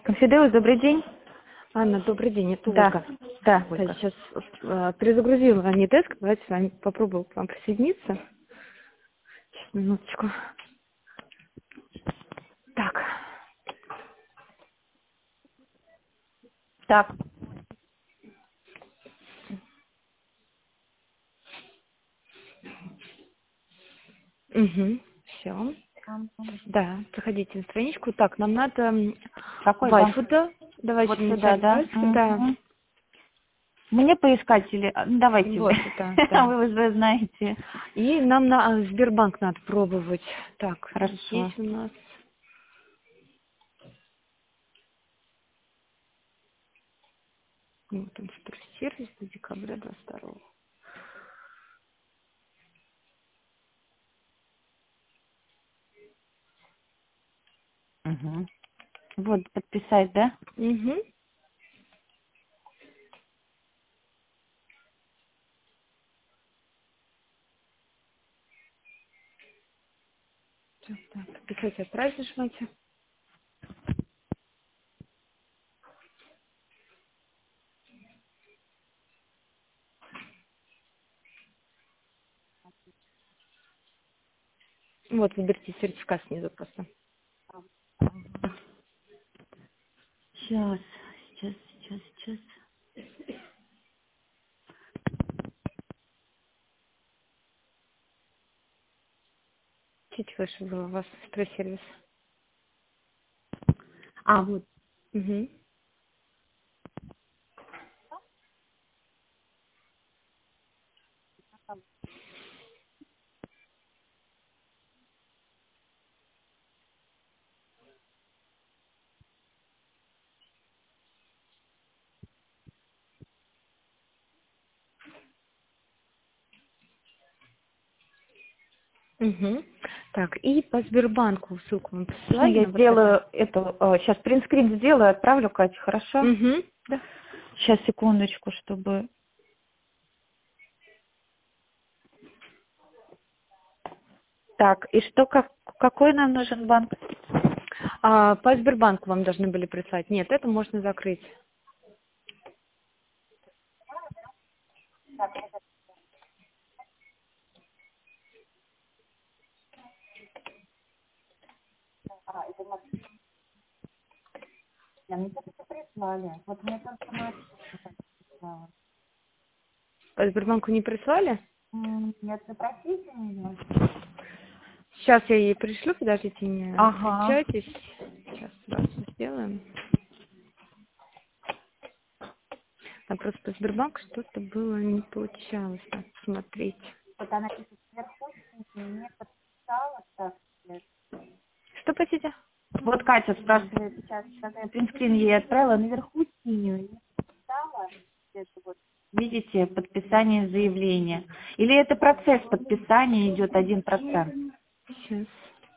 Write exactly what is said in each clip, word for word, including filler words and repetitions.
Конфидеус, добрый день. Анна, добрый день, это Да, Ольга. да, Я Ольга. сейчас э, перезагрузила Анидеск, давайте с вами попробую к вам присоединиться. Сейчас, минуточку. Так. Так. Угу. Все. Да, заходите на страничку. Так, нам надо м, Какой банк? Вайфуда. Давайте Вот сюда, вначале да? Вайфуда. Да. Мгм. Мне поискать или... а, ну, давайте вы. Вот, да, да. Вы уже знаете. И нам на а, Сбербанк надо пробовать. Так, Хорошо. здесь у нас... Вот он, сервис до декабря двадцать второго. Мгм. Вот, подписать, да? Угу. Так, так, подписать, отправить нажимайте. Вот, выберите сертификат снизу просто. Сейчас, сейчас, сейчас, сейчас. Чуть выше был у вас стресс-сервис. А, вот. Угу. Угу. Так, и по Сбербанку ссылку вам Можно присылали я на WhatsApp? сделаю эту... э, сейчас принтскрин сделаю, отправлю, Катя, хорошо? Угу. Да. Сейчас, секундочку, чтобы... Так, и что, как, какой нам нужен банк? А, по Сбербанку вам должны были прислать. Нет, это можно закрыть. Мне только прислали. Вот мне только мать прислала. По Сбербанку не прислали? М, Нет, запросите меня. Сейчас я ей пришлю, подождите, не Ага. отключайтесь. Сейчас сразу сделаем. Там просто по Сбербанку что-то было, не получалось. Так, смотреть. Вот она пишет сверху, не подписала, так. Что хотите? Вот Катя спрашивает сейчас, когда я принтскрин ей отправила, наверху синюю не подписала. Это вот, видите, подписание заявления. Или это процесс подписания идет один процент? Сейчас.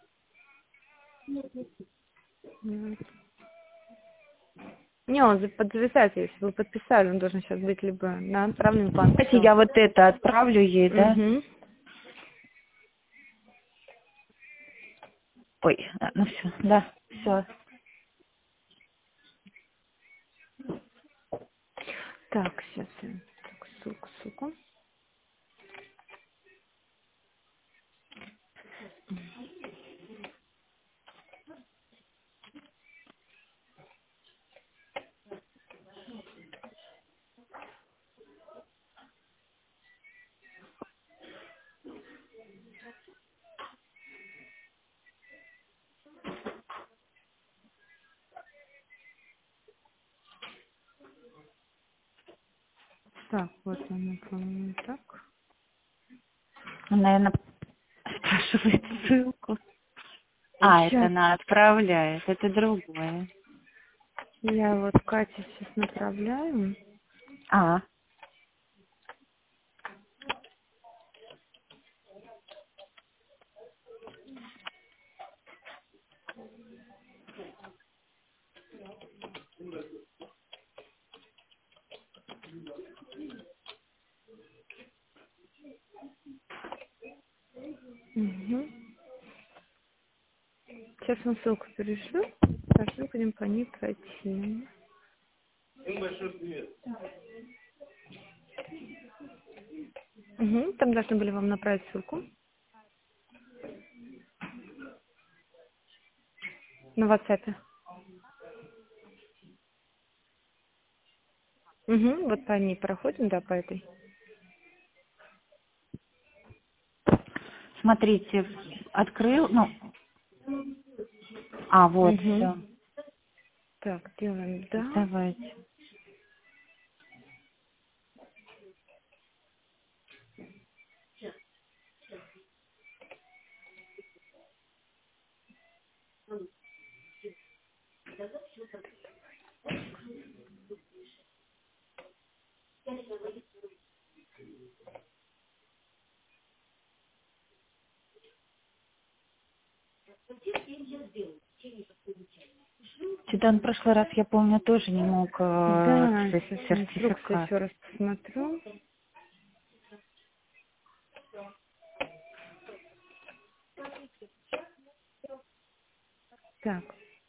Не, он за- подзависает, если вы подписали, он должен сейчас быть либо на отправленный банк. Давайте я вот это отправлю ей, да? Угу. Ой, а, ну все, да, все. Так, сейчас я... Так, ссылку, ссылку. Так, вот она, по-моему, так. Он, наверное, спрашивает ссылку. А, это Сейчас она отправляет, это другое. я вот Кате сейчас направляю. А, Угу. Сейчас вам ссылку перешлю. Должны будем по ней пройти. Угу, там должны были вам направить ссылку. На WhatsApp. Угу, вот по ней проходим, да, по этой. Смотрите, открыл, ну, а, вот, Угу. все. Так, делаем, да. Давайте. Что-то в прошлый раз, я помню, тоже не мог э, Да, ц- сейчас инструкцию сертификат. еще раз посмотрю. Так,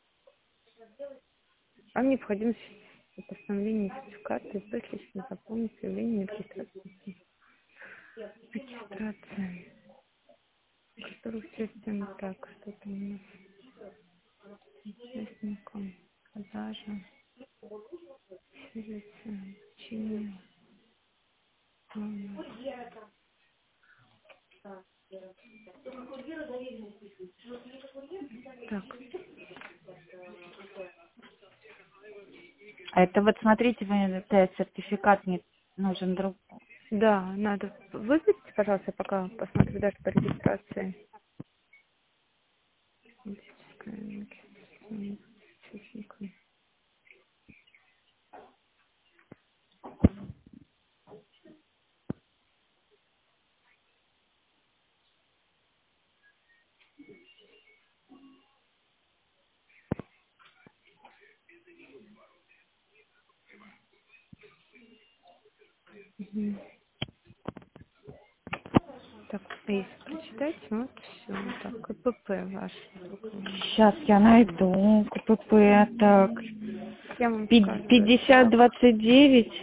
вам необходимо постановление сертификата, избавить лично заполнить заявление на регистрацию. Регистрация. Которую система, так, что там у нас? Участникам, продажа, сервисы, обучение. М, Так, А это вот, смотрите, вы, это сертификат не нужен друг. да, надо. Вызовите, пожалуйста, пока посмотрю даже по регистрации. Техническая регистрация, техника. Мгм. Так, а если прочитать, вот все. Так, КПП ваш. Сейчас я найду КПП, так. Я вам Пи- скажу даже. пятьдесят двадцать девять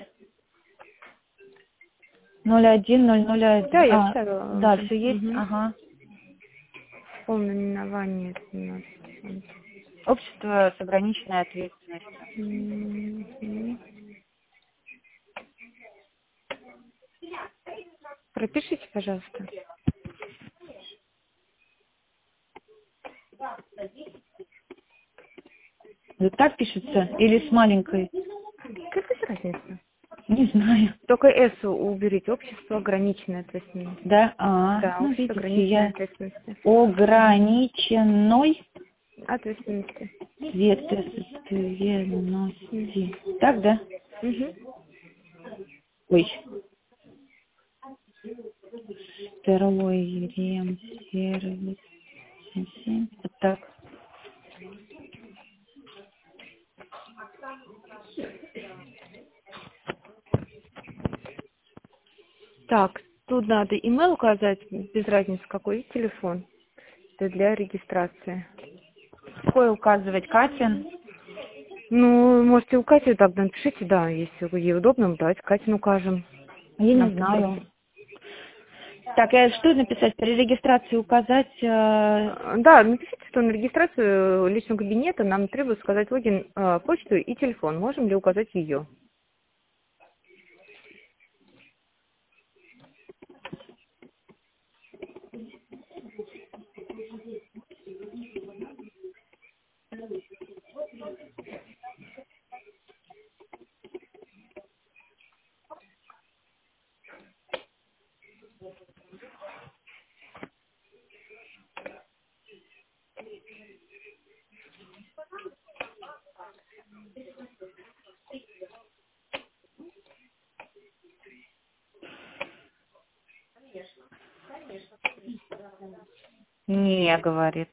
ноль один ноль ноль Да, один. я А, вставила да, уже. все есть? Угу. Ага. Полное наименование это у нас. Общество с ограниченной ответственностью. Мгм. Пропишите, пожалуйста. Вот так пишется или с маленькой? Какая разница? Не знаю. Только S уберите. Общество ограниченной ответственности. Да? А, Да, ну общество видите, ограниченной я ответственности. ограниченной Ответственности. ответственности. Так, да? Угу. Ой. Второй ремсервис. Вот так. Так, тут надо email указать, без разницы какой, и телефон. Это для регистрации. Какой указывать, Катин? Ну, можете у Кати так напишите, да, если ей удобно, давайте Катин укажем. Я не Нам знаю. просто... Так, а что написать? При регистрации указать... э, Да, напишите, что на регистрацию личного кабинета нам требуется сказать логин, э, почту и телефон. Можем ли указать ее? Не, говорит.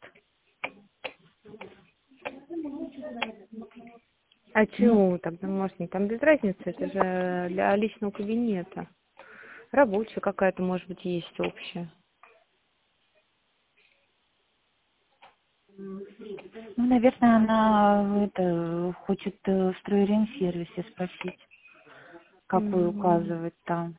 А Ну, чего тогда можно? Там без разницы, это же для личного кабинета. Рабочая какая-то, может быть, есть общая. Ну, наверное, она это хочет э, в стройремсервисе спросить, какой Мгм. указывать там.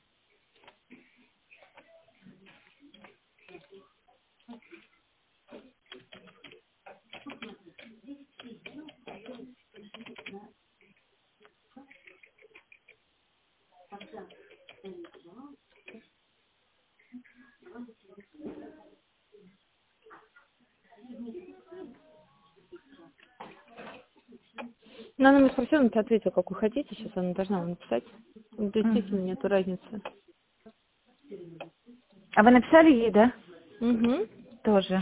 Ну, она мне спросила, она тебе ответила, какую хотите, сейчас она должна вам написать. Ну, действительно, Мгм. нету разницы. А вы написали ей, да? Угу. Тоже.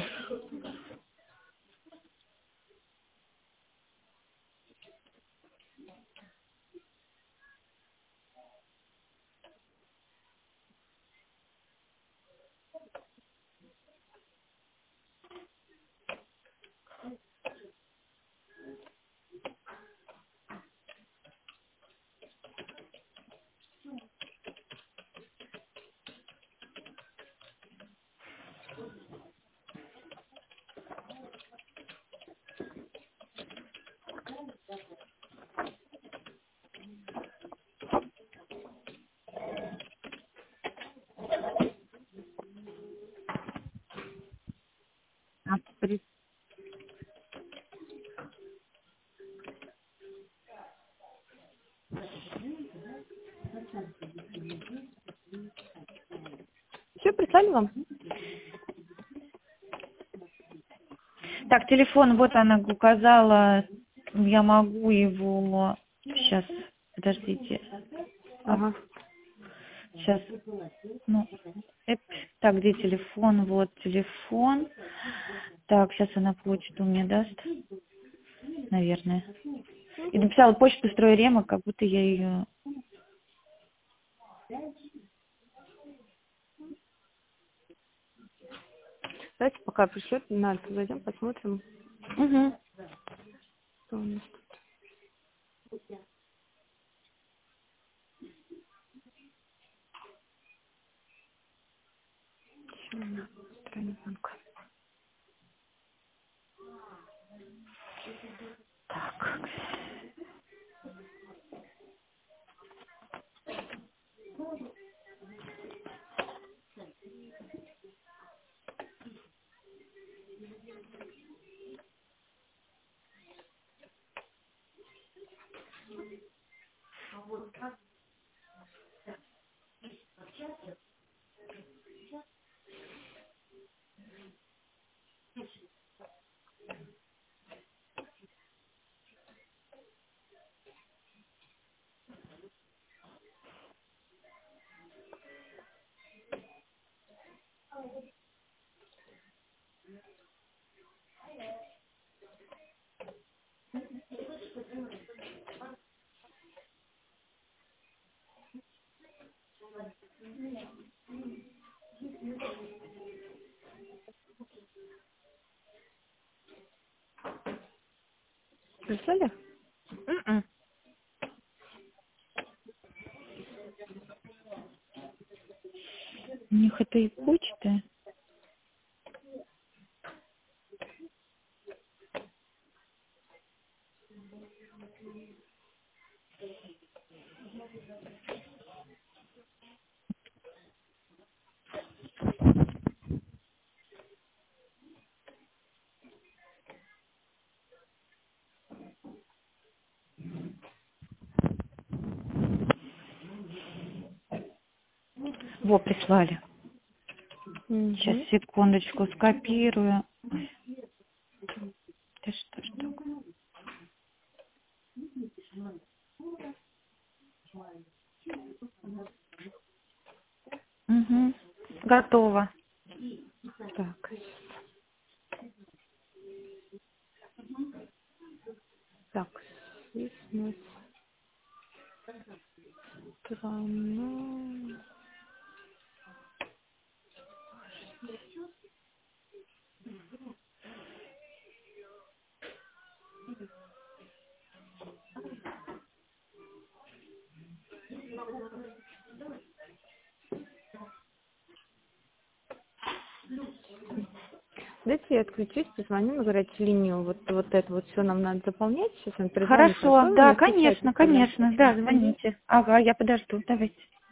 А, при- Все, прислали вам? Так, телефон, вот она указала, я могу его... Сейчас, подождите. Ага. Сейчас, ну, эп, так, где телефон? Вот телефон. Так, сейчас она почту мне даст, наверное. И написала почту стройрема, как будто я ее... Давайте пока пришлет, на Альфа зайдем, посмотрим, Угу. что у нас. Ещё у нас стороне банка. Так. Прислали? М-м. У них это и почта. Во, прислали. Сейчас, Угу. секундочку, скопирую. Ой, да что ж такое? Угу. Готово. Так, так, здесь у нас страна. Дайте я отключусь, позвоню на горячую линию. Вот, вот это вот все нам надо заполнять. Сейчас он перезвонит. Хорошо, Вы да, мне отвечайте, конечно, пожалуйста. конечно, да, Мгм. звоните. Ага, я подожду, давайте.